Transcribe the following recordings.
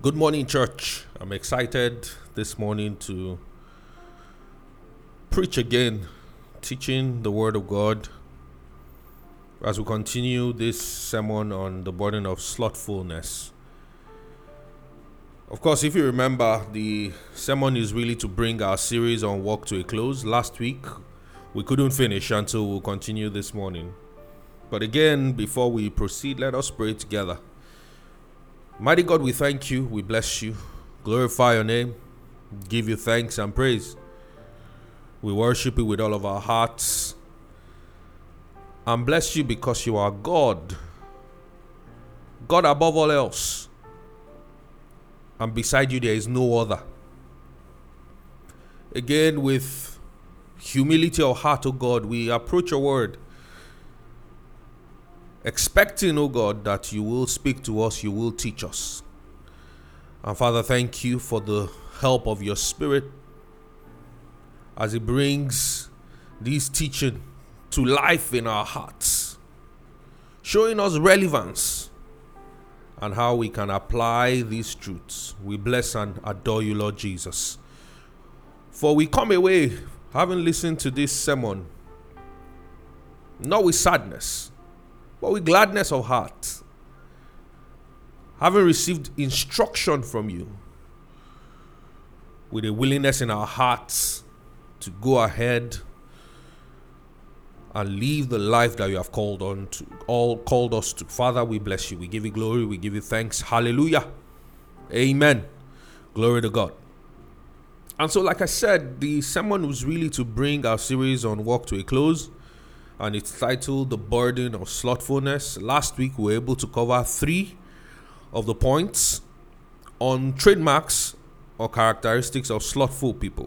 Good morning, church. I'm excited this morning to preach again, teaching the Word of God as we continue this sermon on the burden of slothfulness. Of course, if you remember, the sermon is really to bring our series on work to a close. Last week, we couldn't finish, and so we'll continue this morning. But again, before we proceed, let us pray together. Mighty God, we thank you, we bless you, glorify your name, give you thanks and praise. We worship you with all of our hearts and bless you because you are God, God above all else, and beside you there is no other. Again, with humility of heart, O God, we approach your word, expecting, O God, that you will speak to us, you will teach us. And Father, thank you for the help of your Spirit as it brings this teaching to life in our hearts, showing us relevance and how we can apply these truths. We bless and adore you, Lord Jesus. For we come away having listened to this sermon, not with sadness, but with gladness of heart, having received instruction from you, with a willingness in our hearts to go ahead and live the life that you have called us to. Father, we bless you. We give you glory. We give you thanks. Hallelujah. Amen. Glory to God. And so, like I said, the sermon was really to bring our series on work to a close. And it's titled The Burden of Slothfulness. Last week, we were able to cover 3 of the points on trademarks or characteristics of slothful people.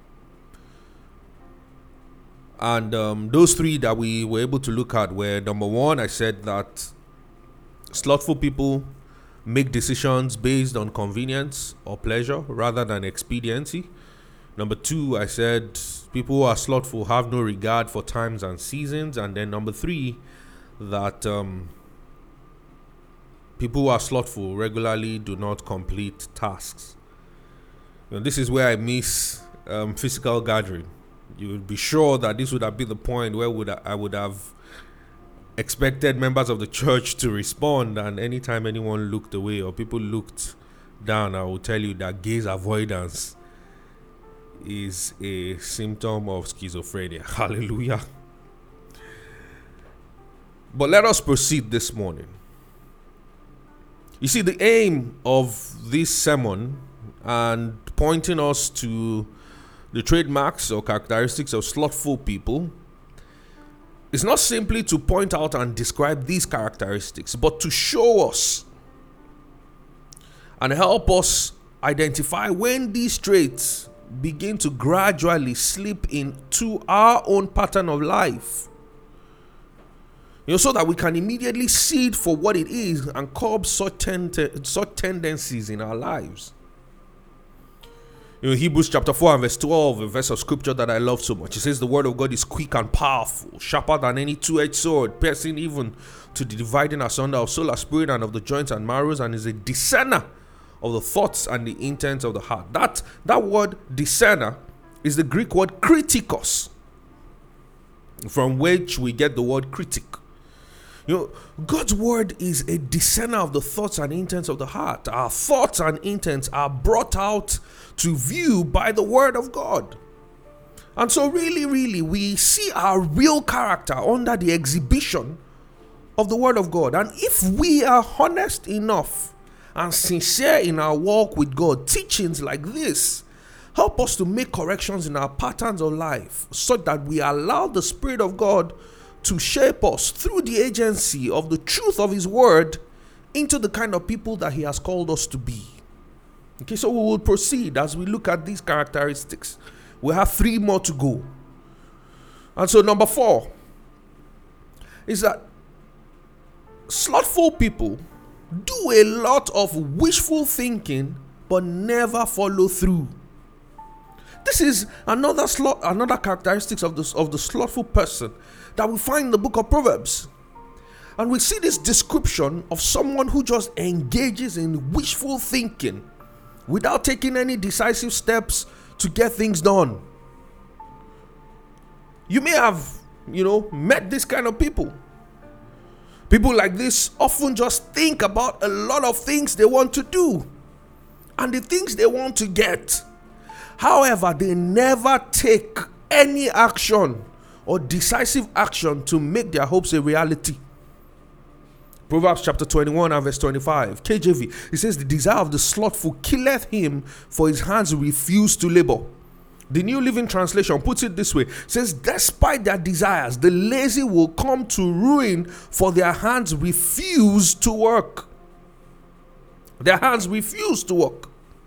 And those 3 that we were able to look at were, number 1, I said that slothful people make decisions based on convenience or pleasure rather than expediency. Number 2, I said people who are slothful have no regard for times and seasons. And then number 3, that people who are slothful regularly do not complete tasks. This is where I miss physical gathering. You would be sure that this would have been the point where I would have expected members of the church to respond, and anytime anyone looked away or people looked down, I will tell you that gaze avoidance is a symptom of schizophrenia. Hallelujah. But let us proceed this morning. You see, the aim of this sermon and pointing us to the trademarks or characteristics of slothful people is not simply to point out and describe these characteristics, but to show us and help us identify when these traits begin to gradually slip into our own pattern of life. So that we can immediately see it for what it is and curb such tendencies in our lives. Hebrews chapter 4 and verse 12, a verse of scripture that I love so much. It says the word of God is quick and powerful, sharper than any two-edged sword, piercing even to the dividing asunder of soul and spirit and of the joints and marrows, and is a discerner of the thoughts and the intents of the heart. That word discerner is the Greek word kritikos, from which we get the word critic. God's word is a discerner of the thoughts and intents of the heart. Our thoughts and intents are brought out to view by the word of God. And so really, we see our real character under the exhibition of the word of God. And if we are honest enough and sincere in our walk with God, teachings like this help us to make corrections in our patterns of life so that we allow the Spirit of God to shape us through the agency of the truth of His word into the kind of people that He has called us to be. Okay, so we will proceed as we look at these characteristics. We have 3 more to go. And so number 4 is that slothful people do a lot of wishful thinking but never follow through. This is another characteristics of the slothful person that we find in the book of Proverbs. And we see this description of someone who just engages in wishful thinking without taking any decisive steps to get things done. You may have, met this kind of people. People like this often just think about a lot of things they want to do and the things they want to get. However, they never take any action or decisive action to make their hopes a reality. Proverbs chapter 21 and verse 25, KJV, it says, the desire of the slothful killeth him, for his hands refuse to labor. The New Living Translation puts it this way, it says, despite their desires, the lazy will come to ruin, for their hands refuse to work. Their hands refuse to work.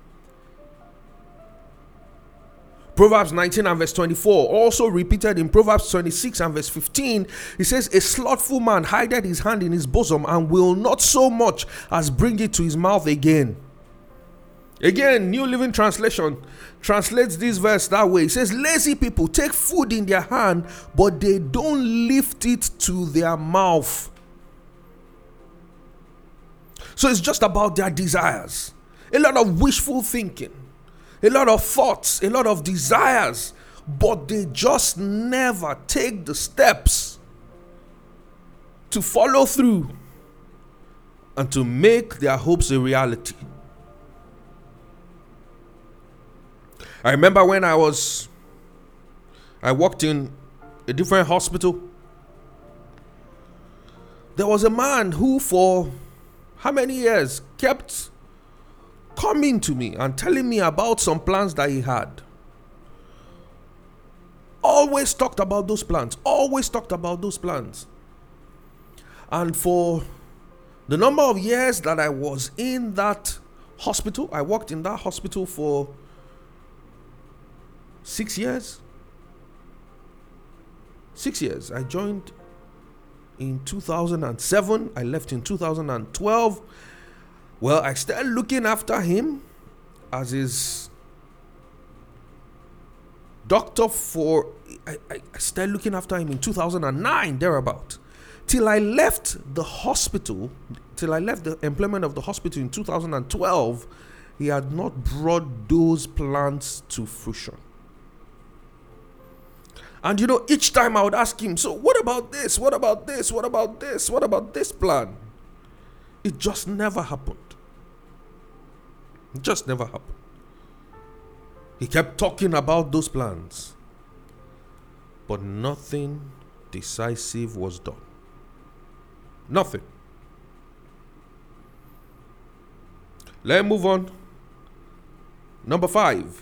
Proverbs 19 and verse 24, also repeated in Proverbs 26 and verse 15, it says, a slothful man hideth his hand in his bosom and will not so much as bring it to his mouth again. Again, New Living Translation translates this verse that way. It says, lazy people take food in their hand, but they don't lift it to their mouth. So it's just about their desires. A lot of wishful thinking. A lot of thoughts, a lot of desires, but they just never take the steps to follow through and to make their hopes a reality. I remember when I worked in a different hospital. There was a man who for how many years kept coming to me and telling me about some plans that he had. Always talked about those plans. And for the number of years that I was in that hospital, I worked in that hospital for 6 years. 6 years. I joined in 2007. I left in 2012. Well, I started looking after him as his doctor I started looking after him in 2009, thereabout. Till I left the employment of the hospital in 2012, he had not brought those plans to fruition. And each time I would ask him, so what about this? What about this? What about this? What about this plan? It just never happened. It just never happened. He kept talking about those plans, but nothing decisive was done. Nothing. Let's move on. Number 5.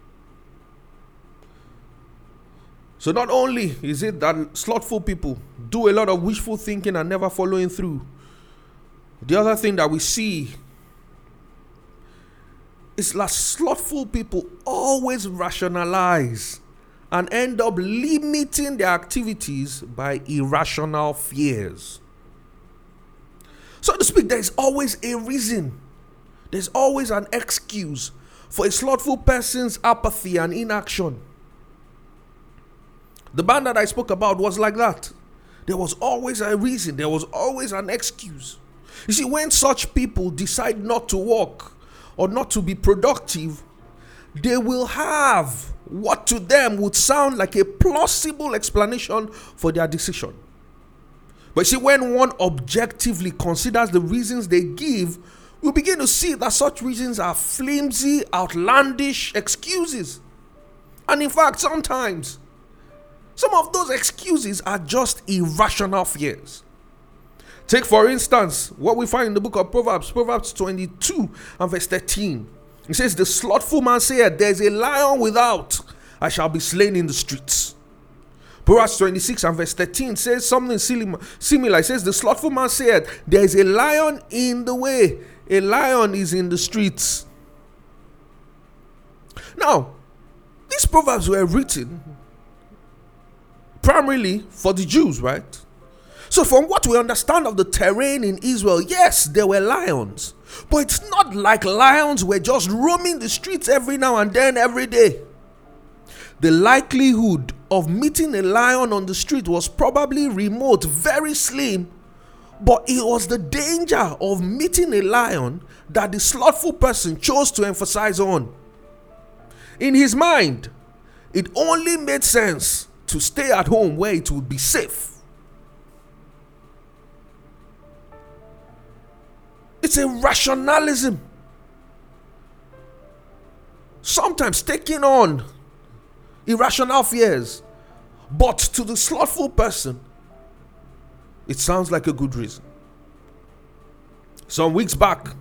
So not only is it that slothful people do a lot of wishful thinking and never following through, the other thing that we see is that slothful people always rationalize and end up limiting their activities by irrational fears. So to speak, there is always a reason. There's always an excuse for a slothful person's apathy and inaction. The man that I spoke about was like that. There was always a reason. There was always an excuse. You see, when such people decide not to work or not to be productive, they will have what to them would sound like a plausible explanation for their decision. But see, when one objectively considers the reasons they give, we begin to see that such reasons are flimsy, outlandish excuses. And in fact, sometimes some of those excuses are just irrational fears. Take, for instance, what we find in the book of Proverbs, Proverbs 22 and verse 13. It says, the slothful man saith, there is a lion without, I shall be slain in the streets. Proverbs 26 and verse 13 says something similar. It says, the slothful man saith, there is a lion in the way, a lion is in the streets. Now, these proverbs were written primarily for the Jews, right? So from what we understand of the terrain in Israel, yes, there were lions. But it's not like lions were just roaming the streets every now and then, every day. The likelihood of meeting a lion on the street was probably remote, very slim, But it was the danger of meeting a lion that the slothful person chose to emphasize on. In his mind, it only made sense to stay at home where it would be safe. It's a rationalism. Sometimes taking on irrational fears. But to the slothful person, it sounds like a good reason. Some weeks back,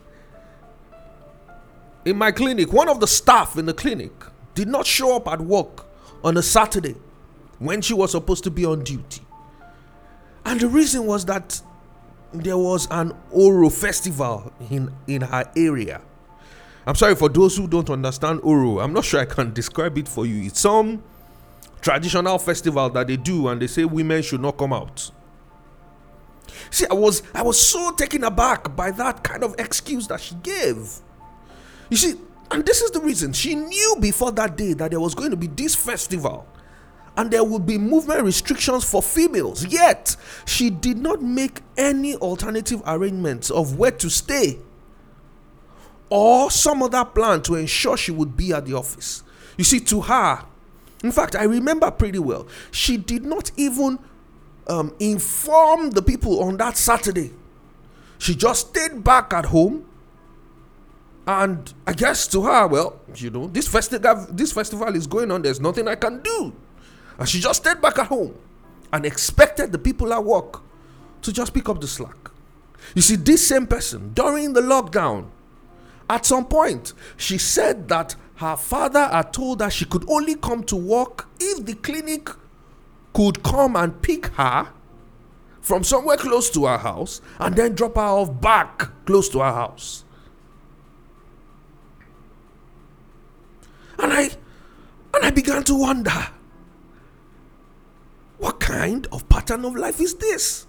in my clinic, one of the staff in the clinic did not show up at work on a Saturday when she was supposed to be on duty. And the reason was that there was an Oro festival in her area. I'm sorry for those who don't understand Oro. I'm not sure I can describe it for you. It's some traditional festival that they do, and they say women should not come out. See, I was so taken aback by that kind of excuse that she gave. You see, and this is the reason. She knew before that day that there was going to be this festival and there would be movement restrictions for females. Yet, she did not make any alternative arrangements of where to stay or some other plan to ensure she would be at the office. You see, to her, in fact, I remember pretty well, she did not even inform the people on that Saturday. She just stayed back at home. And I guess to her, well, this festival is going on. There's nothing I can do. And she just stayed back at home and expected the people at work to just pick up the slack. You see, this same person, during the lockdown, at some point, she said that her father had told her she could only come to work if the clinic could come and pick her from somewhere close to her house and then drop her off back close to her house. And I began to wonder, what kind of pattern of life is this?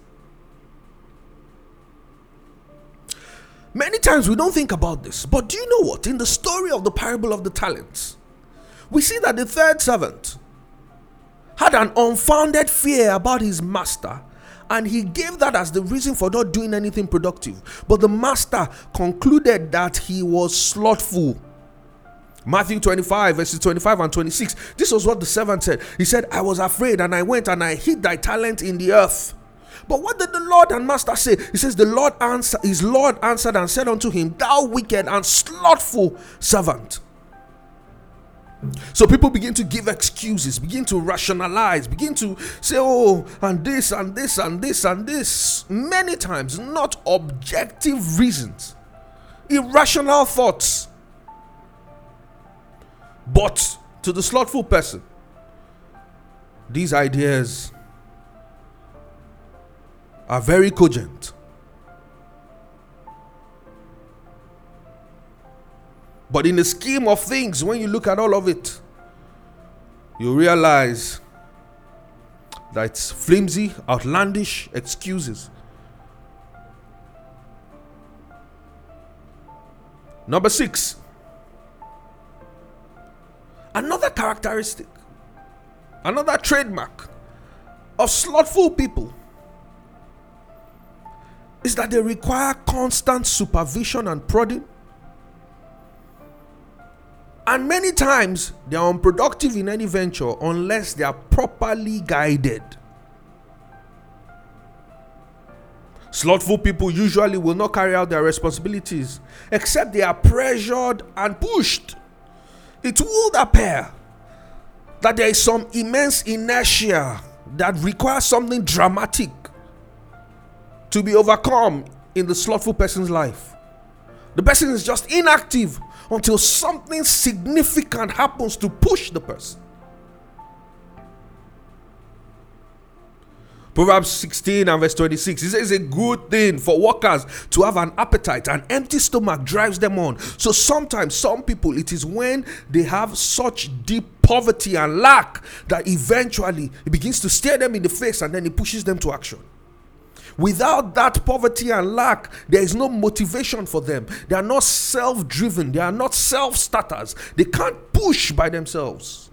Many times we don't think about this, but do you know what? In the story of the parable of the talents, we see that the third servant had an unfounded fear about his master, and he gave that as the reason for not doing anything productive. But the master concluded that he was slothful. Matthew 25, verses 25 and 26. This was what the servant said. He said, I was afraid, and I went and I hid thy talent in the earth. But what did the Lord and master say? He says, his Lord answered and said unto him, thou wicked and slothful servant. So people begin to give excuses, begin to rationalize, begin to say, oh, and this and this and this and this. Many times, not objective reasons, irrational thoughts. But to the slothful person, these ideas are very cogent. But in the scheme of things, when you look at all of it, you realize that it's flimsy, outlandish excuses. Number 6. Another characteristic, another trademark of slothful people is that they require constant supervision and prodding. And many times they are unproductive in any venture unless they are properly guided. Slothful people usually will not carry out their responsibilities except they are pressured and pushed. It would appear that there is some immense inertia that requires something dramatic to be overcome in the slothful person's life. The person is just inactive until something significant happens to push the person. Proverbs 16 and verse 26, it says, a good thing for workers to have an appetite. An empty stomach drives them on. So sometimes some people, it is when they have such deep poverty and lack that eventually it begins to stare them in the face and then it pushes them to action. Without that poverty and lack, there is no motivation for them. They are not self-driven. They are not self-starters. They can't push by themselves.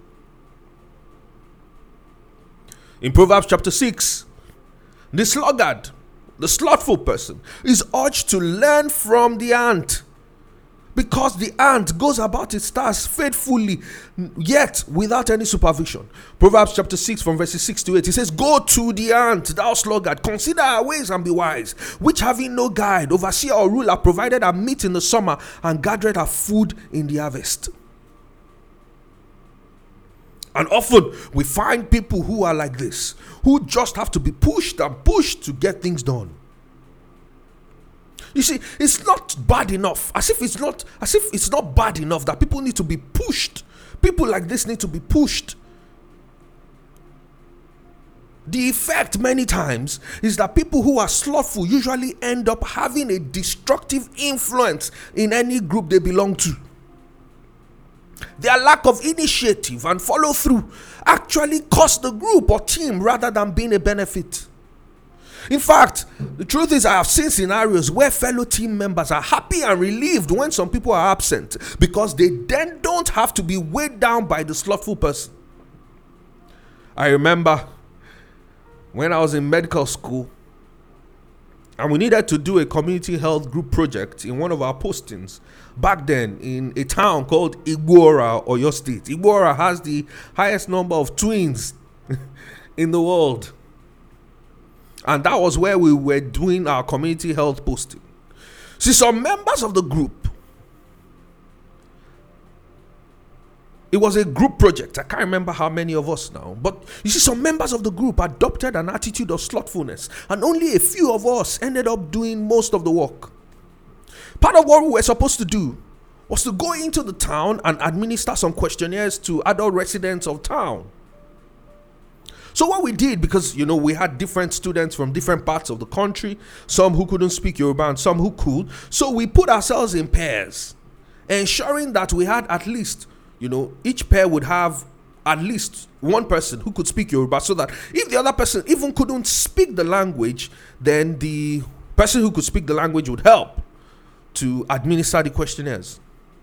In Proverbs chapter 6, the sluggard the slothful person, is urged to learn from the ant, because the ant goes about its task faithfully, yet without any supervision. Proverbs chapter 6 from verses 6 to 8, it says, "Go to the ant, thou sluggard, consider her ways and be wise, which having no guide, overseer or ruler, provided her meat in the summer and gathered her food in the harvest." And often we find people who are like this, who just have to be pushed and pushed to get things done. You see, it's not bad enough. As if it's not bad enough that people need to be pushed. People like this need to be pushed. The effect many times is that people who are slothful usually end up having a destructive influence in any group they belong to. Their lack of initiative and follow through actually cost the group or team rather than being a benefit. In fact, the truth is, I have seen scenarios where fellow team members are happy and relieved when some people are absent, because they then don't have to be weighed down by the slothful person. I remember when I was in medical school and we needed to do a community health group project in one of our postings back then in a town called Igbora, Oyo State. Igbora has the highest number of twins in the world. And that was where we were doing our community health posting. See, some members of the group, it was a group project. I can't remember how many of us now. But you see, some members of the group adopted an attitude of slothfulness. And only a few of us ended up doing most of the work. Part of what we were supposed to do was to go into the town and administer some questionnaires to adult residents of town. So what we did, because we had different students from different parts of the country, some who couldn't speak Yoruba and some who could, so we put ourselves in pairs, ensuring that we had at least, each pair would have at least one person who could speak Yoruba, so that if the other person even couldn't speak the language, then the person who could speak the language would help to administer the questionnaires.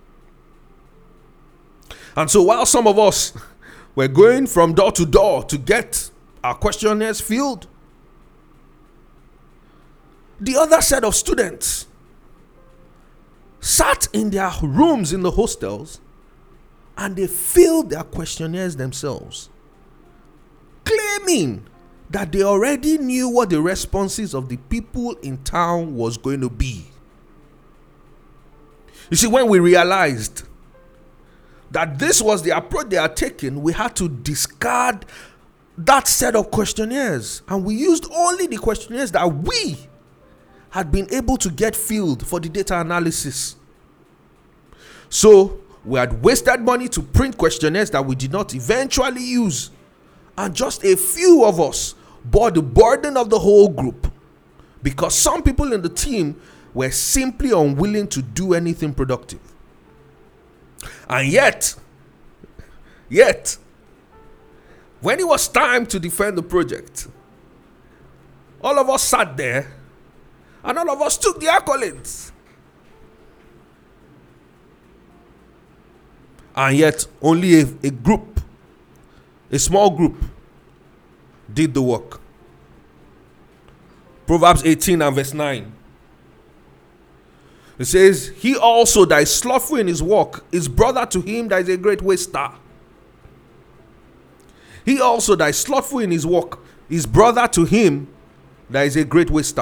And so while some of us were going from door to door to get our questionnaires filled, the other set of students sat in their rooms in the hostels and they filled their questionnaires themselves, claiming that they already knew what the responses of the people in town was going to be. You see, when we realized that this was the approach they had taken, we had to discard that set of questionnaires, and we used only the questionnaires that we had been able to get filled for the data analysis. So we had wasted money to print questionnaires that we did not eventually use, and just a few of us bore the burden of the whole group, because some people in the team were simply unwilling to do anything productive. And yet, when it was time to defend the project, all of us sat there and all of us took the accolades. And yet, only a small group, did the work. Proverbs 18 and verse 9. It says, "He also that is slothful in his work is brother to him that is a great waster." He also that is slothful in his work is brother to him that is a great waster.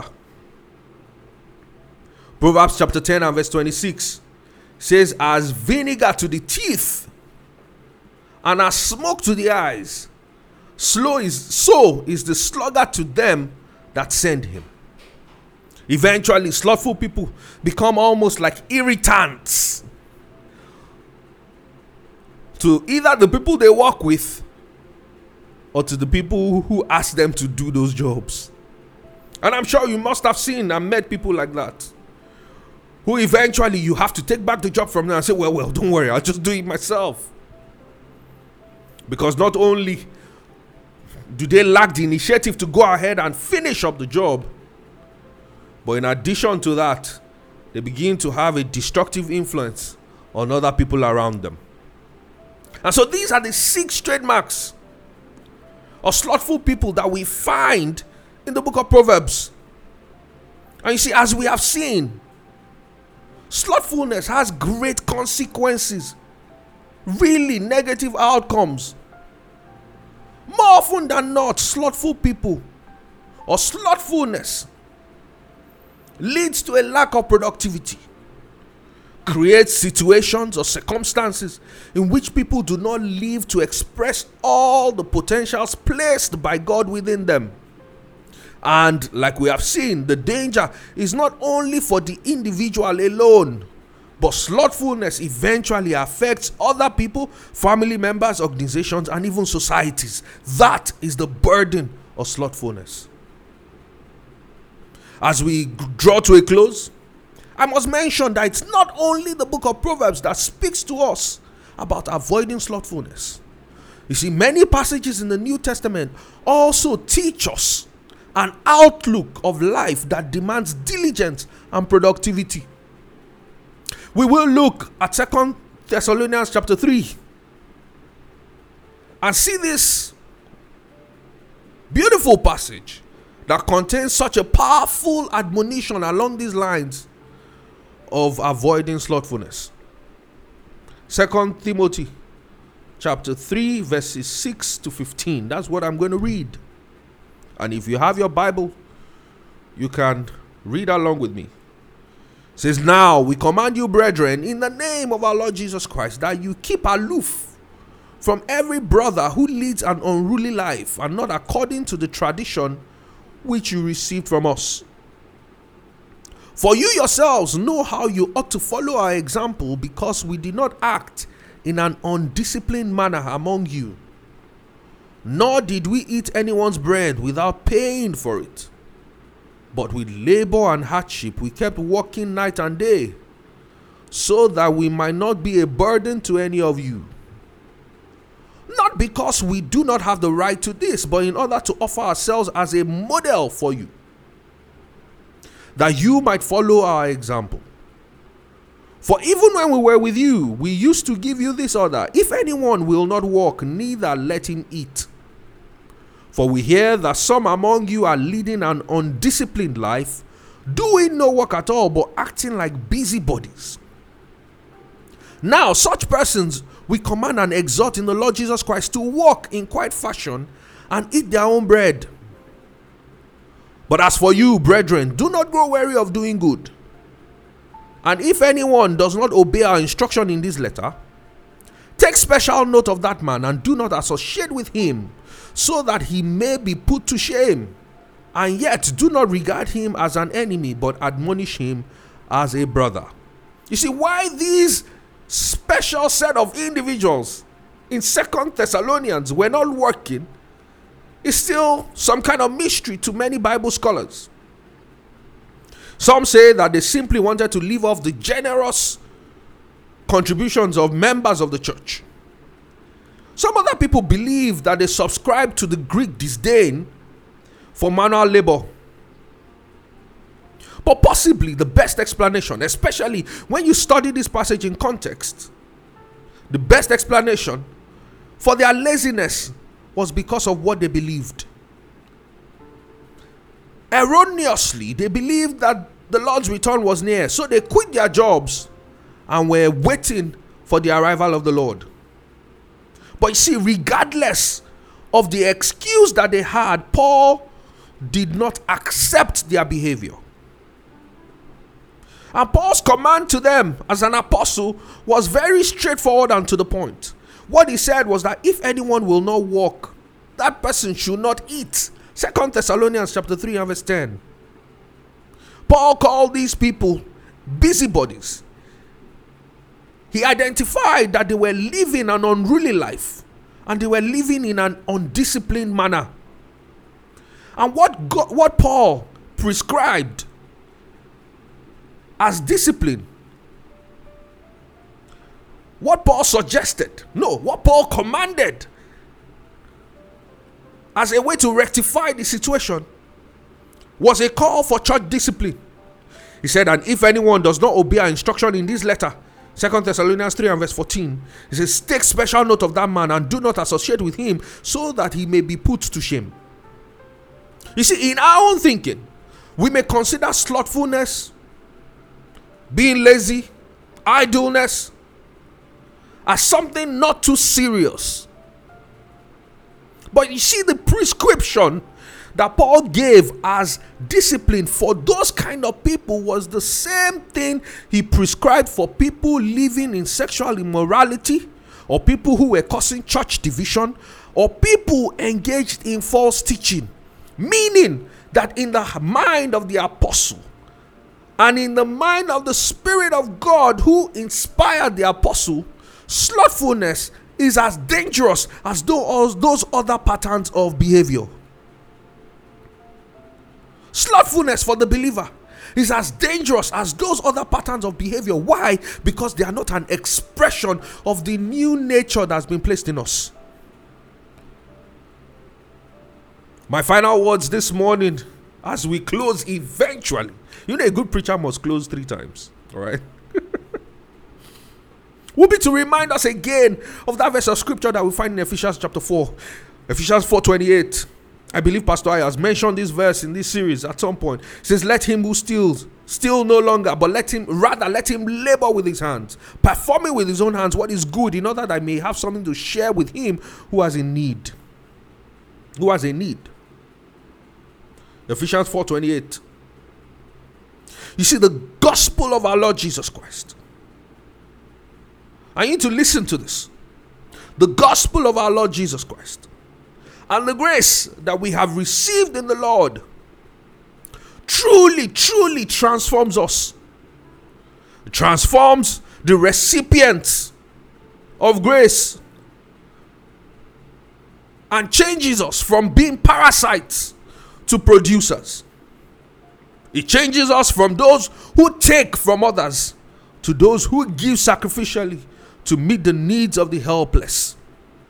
Proverbs chapter 10 and verse 26 says, "As vinegar to the teeth and as smoke to the eyes, so is the sluggard to them that send him." Eventually, slothful people become almost like irritants to either the people they work with or to the people who ask them to do those jobs. And I'm sure you must have seen and met people like that, who eventually you have to take back the job from them and say, well, don't worry, I'll just do it myself. Because not only do they lack the initiative to go ahead and finish up the job, but in addition to that, they begin to have a destructive influence on other people around them. And so these are the 6 trademarks of slothful people that we find in the book of Proverbs. And you see, as we have seen, slothfulness has great consequences, really negative outcomes. More often than not, slothful people or slothfulness leads to a lack of productivity, creates situations or circumstances in which people do not live to express all the potentials placed by God within them. And like we have seen, the danger is not only for the individual alone, but slothfulness eventually affects other people, family members, organizations, and even societies. That is the burden of slothfulness. As we draw to a close, I must mention that it's not only the book of Proverbs that speaks to us about avoiding slothfulness. You see, many passages in the New Testament also teach us an outlook of life that demands diligence and productivity. We will look at 2 Thessalonians chapter 3 and see this beautiful passage that contains such a powerful admonition along these lines of avoiding slothfulness. 2 Timothy chapter 3 verses 6 to 15. That's what I'm going to read. And if you have your Bible, you can read along with me. It says, "Now we command you, brethren, in the name of our Lord Jesus Christ, that you keep aloof from every brother who leads an unruly life, and not according to the tradition which you received from us. For you yourselves know how you ought to follow our example, because we did not act in an undisciplined manner among you, nor did we eat anyone's bread without paying for it. But with labor and hardship we kept working night and day, so that we might not be a burden to any of you. Not because we do not have the right to this, but in order to offer ourselves as a model for you, that you might follow our example. For even when we were with you, we used to give you this order: if anyone will not walk, neither let him eat. For we hear that some among you are leading an undisciplined life, doing no work at all, but acting like busybodies. Now such persons we command and exhort in the Lord Jesus Christ to walk in quiet fashion and eat their own bread. But as for you, brethren, do not grow weary of doing good. And if anyone does not obey our instruction in this letter, take special note of that man and do not associate with him, so that he may be put to shame. And yet do not regard him as an enemy, but admonish him as a brother." You see, why these special set of individuals in 2 Thessalonians were not working is still some kind of mystery to many Bible scholars. Some say that they simply wanted to live off the generous contributions of members of the church. Some other people believe that they subscribe to the Greek disdain for manual labor. But possibly the best explanation, especially when you study this passage in context, the best explanation for their laziness was because of what they believed. Erroneously, they believed that the Lord's return was near, so they quit their jobs and were waiting for the arrival of the Lord. But you see, regardless of the excuse that they had, Paul did not accept their behavior. And Paul's command to them as an apostle was very straightforward and to the point. What he said was that if anyone will not walk, that person should not eat. 2 Thessalonians chapter 3 and verse 10. Paul called these people busybodies. He identified that they were living an unruly life and they were living in an undisciplined manner. And what Paul prescribed as discipline, what Paul suggested, what Paul commanded as a way to rectify the situation, was a call for church discipline. He said, "And if anyone does not obey our instruction in this letter," 2 Thessalonians 3 and verse 14, he says, "take special note of that man and do not associate with him, so that he may be put to shame." You see, in our own thinking, We may consider slothfulness, being lazy, idleness as something not too serious. But you see, the prescription that Paul gave as discipline for those kind of people was the same thing he prescribed for people living in sexual immorality, or people who were causing church division, or people engaged in false teaching. Meaning that in the mind of the apostle and in the mind of the Spirit of God who inspired the apostle, slothfulness is as dangerous as those other patterns of behavior. Slothfulness for the believer is as dangerous as those other patterns of behavior. Why? Because they are not an expression of the new nature that's been placed in us. My final words this morning as we close eventually. You know, a good preacher must close 3 times. All right. Will be to remind us again of that verse of scripture that we find in Ephesians chapter 4. Ephesians 4:28. I believe Pastor I has mentioned this verse in this series at some point. It says, let him who steals steal no longer, but let him labor with his hands, performing with his own hands what is good, in order that I may have something to share with him who has a need. Who has a need. Ephesians 4:28. You see, the gospel of our Lord Jesus Christ. I need to listen to this. The gospel of our Lord Jesus Christ and the grace that we have received in the Lord truly transforms us. It transforms the recipients of grace and changes us from being parasites to producers. It changes us from those who take from others to those who give sacrificially to meet the needs of the helpless.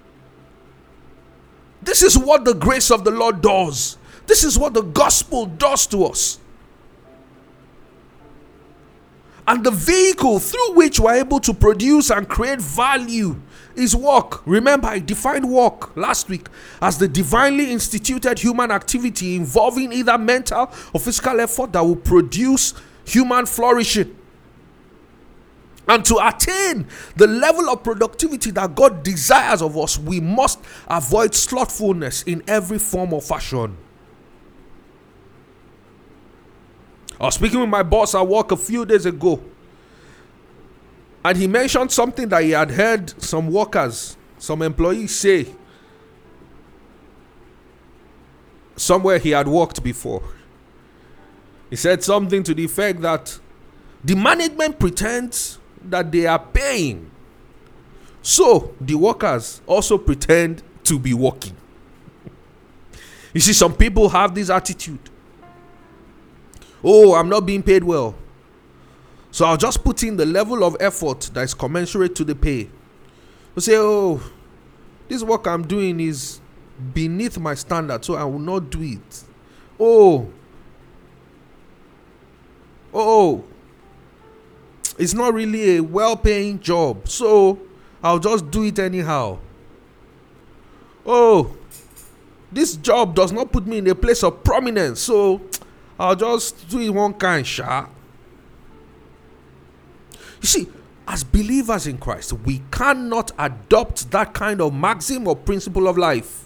This is what the grace of the Lord does. This is what the gospel does to us. And the vehicle through which we're able to produce and create value is work. Remember, I defined work last week as the divinely instituted human activity involving either mental or physical effort that will produce human flourishing. And to attain the level of productivity that God desires of us, we must avoid slothfulness in every form or fashion. I was speaking with my boss at work a few days ago, and he mentioned something that he had heard some workers, some employees say somewhere he had worked before. He said something to the effect that the management pretends that they are paying, so the workers also pretend to be working. You see, some people have this attitude. Oh, I'm not being paid well, so I'll just put in the level of effort that is commensurate to the pay. You say, oh, this work I'm doing is beneath my standard, so I will not do it. Oh, it's not really a well-paying job, so I'll just do it anyhow. Oh, this job does not put me in a place of prominence, so I'll just do it one kind, sha. You see, as believers in Christ, we cannot adopt that kind of maxim or principle of life.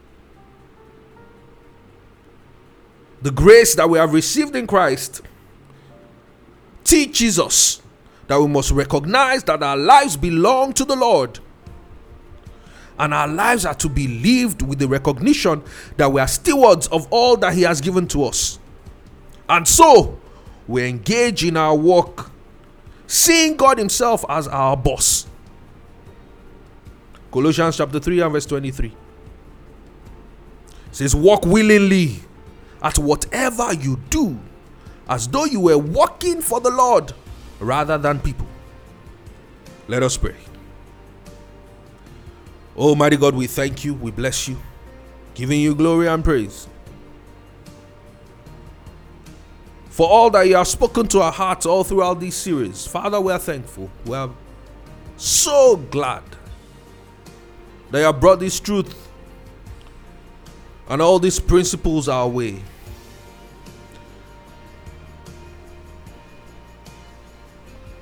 The grace that we have received in Christ teaches us that we must recognize that our lives belong to the Lord, and our lives are to be lived with the recognition that we are stewards of all that He has given to us. And so we engage in our work, seeing God Himself as our boss. Colossians chapter 3 and verse 23 says, walk willingly at whatever you do, as though you were working for the Lord rather than people. Let us pray. Almighty God, we thank you, we bless you, giving you glory and praise for all that you have spoken to our hearts all throughout this series. Father, we are thankful. We are so glad that you have brought this truth and all these principles our way.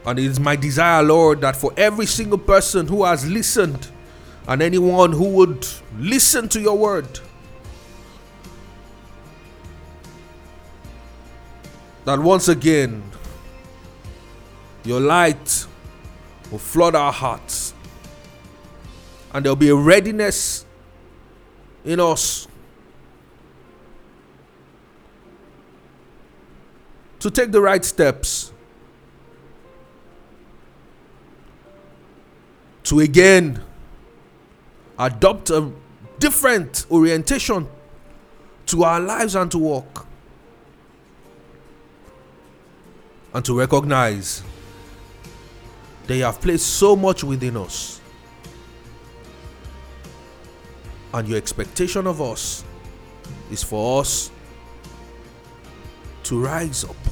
And it is my desire, Lord, that for every single person who has listened and anyone who would listen to your word, that once again your light will flood our hearts and there'll be a readiness in us to take the right steps, to again adopt a different orientation to our lives and to walk, and to recognize that you have placed so much within us, and your expectation of us is for us to rise up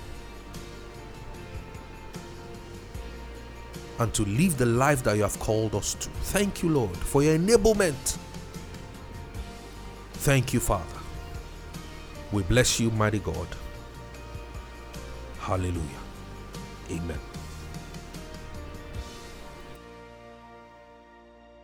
and to live the life that you have called us to. Thank you, Lord, for your enablement. Thank you, Father. We bless you, mighty God. Hallelujah. Amen.